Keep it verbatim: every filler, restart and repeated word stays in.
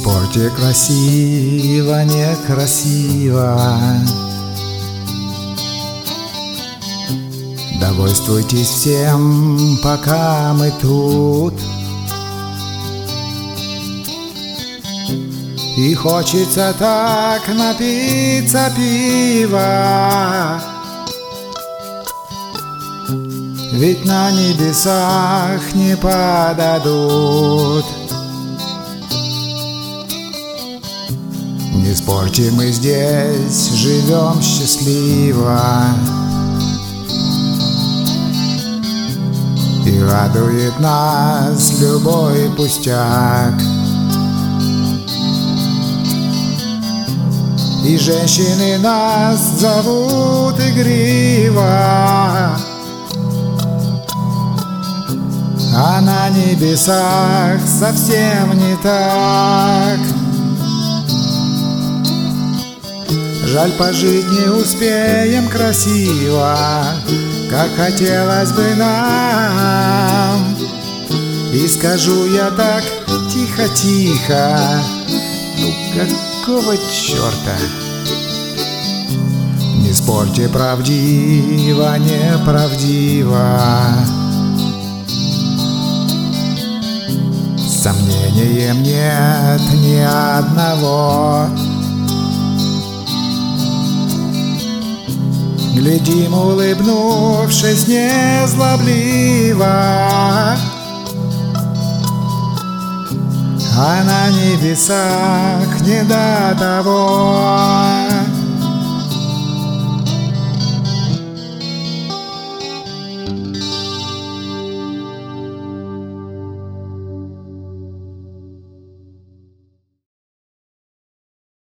спорьте красиво, некрасиво. Довольствуйтесь всем, пока мы тут. И хочется так напиться пива, ведь на небесах не подадут. Не спорьте, мы здесь живем счастливо, и радует нас любой пустяк. И женщины нас зовут игриво, а на небесах совсем не так. Жаль, пожить не успеем красиво, как хотелось бы нам. И скажу я так тихо-тихо: ну какого черта? Не спорьте, правдиво, неправдиво. Сомнением нет ни одного. Глядим, улыбнувшись незлобливо, а на небесах не до того.